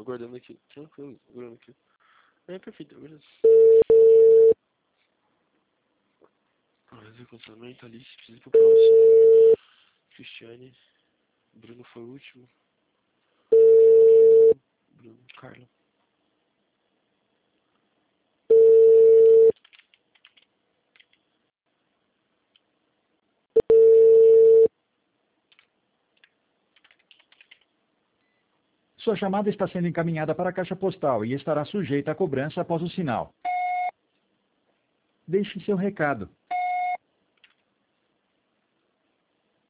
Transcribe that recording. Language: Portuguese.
aguardando aqui. Tranquilo, aguardando aqui. É perfeito, aguardando. Cancelamento, Alice, precisa ir pro próximo. Cristiane. Bruno foi o último. Bruno, Carla. Sua chamada está sendo encaminhada para a caixa postal e estará sujeita a cobrança após o sinal. Deixe seu recado.